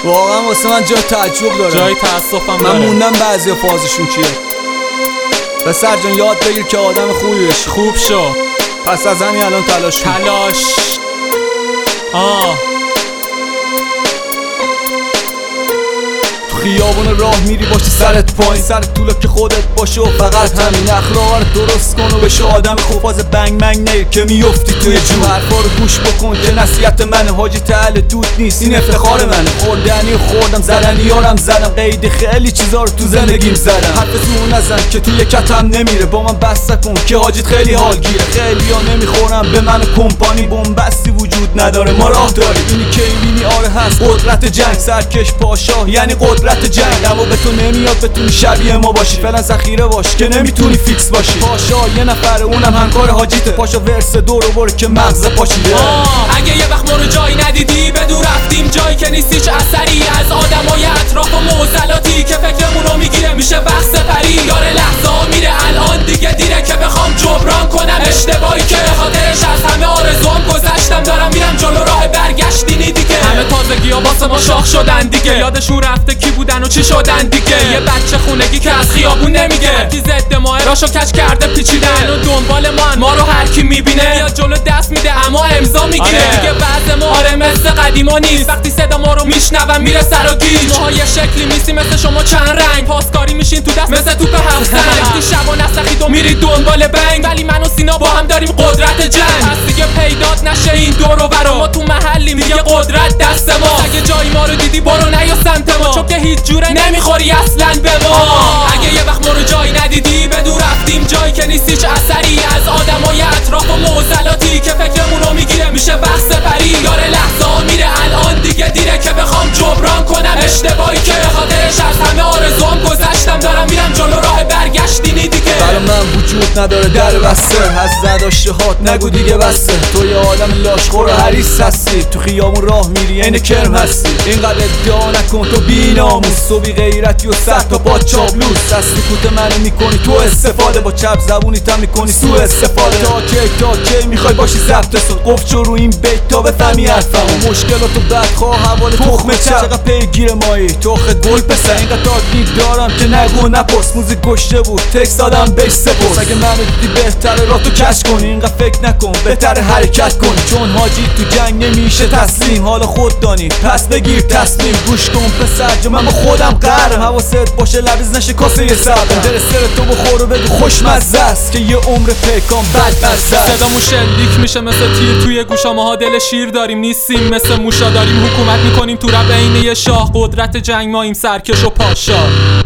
واقعا واسه من جای تعجب داره، جای تاسفم داره. من موندم بعضی فازشون چیه. پسر جان یاد بگیر که آدم خوبی بشی. خوب شو پس از همین الان تلاش کن. خیابون راه میری باشی سرت پایین، سرت طوله که خودت باشه و فقط همین. اخلاق رو درست کن و بشه آدم خوب، فاز بنگ منگ نیر که میفتی توی جو. حرفا رو گوش بکن که نصیحت منه، حاجی تهل دود نیست این افتخار منه. خوردنی خوردم زدنی یارم زدم، قید خیلی چیزا رو تو زندگیم زدم. حرف زور نزن که توی کتم نمیره، با من بسته کن که حاجیت خیلی حال گیره. خیلی ها نمیخورم به من کمپانی، بومبستی وجود نداره ما راه داریم. اینی که اینی آره هست قدرت جنگ، سرکش پاشا یعنی قدرت جنگ. اما به تو نمیاد بتونی شبیه ما باشی، فعلا ذخیره باش که نمیتونی فیکس باشی. پاشا یه نفر اونم همکار حاجیته، پاشا ورس دورو برو که مغز پاشیده. اگه یه وقت ما رو جایی ندیدی بدون رفتیم جایی که نیست هیچ اثری از آدمای اطراف و معضلاتی که فکرمونو میگیره میشه وقت سپری. یاره لحظه ها میره الان دیگه دیره که بخوام جبران کنم اشتباهی که خاطرش از همه آرزوام گذشتم. دارم میرم جلو راه برگشتینی دیگه. همه تازگی ها واسه ما شاخ شدن دیگه، یادشون رفته کی بودن و چی شدن دیگه. یه بچه خونگی که از خیابون نمیگه، کی ضد ما راشو کج کرده پیچیدن و دنبال ما رو هر کی میبینه یا جلو دست میده اما امضا میگیره. دیگه بعض ما آره مثل قدیما نیست، وقتی صدا ما رو میشنون میره سر و گیج. ماها یه شکلی نیستی مثل شما چند رنگ، پاسکاری میشین تو دست مثل توپ هفت سنگ. وقتی شب و نسخید و میری دنبال بنگ، ولی من و سینا با هم داریم قدرت جنگ. پس دیگه پیدات نشه این دور و برا، ما تو محلی میگه قدرت دست ما. اگه جایی ما رو دیدی برو نیا سمت ما، چون که هیچ جوره نمیخوری اصلا به ما. اگه یه وقت ما رو جایی ندیدی بدون رفتیم جایی که نیست هیچ اثری از آدمای اطراف و معضلاتی که فکرمونو میگیره میشه وقت سپری. یاره لحظه ها میره الان دیگه دیره که بخوام جبران کنم اشتباهی که خاطرش از همه آرزوام گذشتم. دارم میرم جلو راه برگشتینی دیگه. برای من وجود نداره در بسته، از نداشته هات نگو دیگه بسته. تو یه آدم لاشخور و حریص هستی، تو خیابون راه میری عین کرم هستی. اینقدر ادعا نکن تو بی‌ناموس و بی غیرتی و صد تا با چابلوس. از سکوت منو میکنی تو استفاده، با چپ زبونیت هم میکنی سوء استفاده. تا کی میخوای باشی ضبط صد، قفل شو رو این بیت تا بفهمی حرفمو. مشکلاتو بدخواه حوال تخمه چقدر پیگیر مایی تخت گل پسر. اینقدر تاکتیک دارم که نگو نپرس، موزیک گشته بود تکست دادم بهش سپرس. اگه منو دیدی بهتره راه تو کش کنی، اینقدر فکر نکن بهتره حرکت کنی. چون حاجی تو جنگ نمیشه تسلیم، حالا خود دانی پس بگیر تصمیم. گوش کن پسر جا من با خودم قهرم، حواست باشه لبریز نشه کاسه یه سرم. دل سر تو بخور و بگو خوشمزه است که یه عمر پیکان بدمزه است. صدامون شلیک میشه مثل تیر توی گوشا، ماها دل شیر داریم نیستیم مثل موشا. داریم حکومت میکنیم تو رب عین یه شاه، قدرت جنگ ماییم سرکش و پاشا.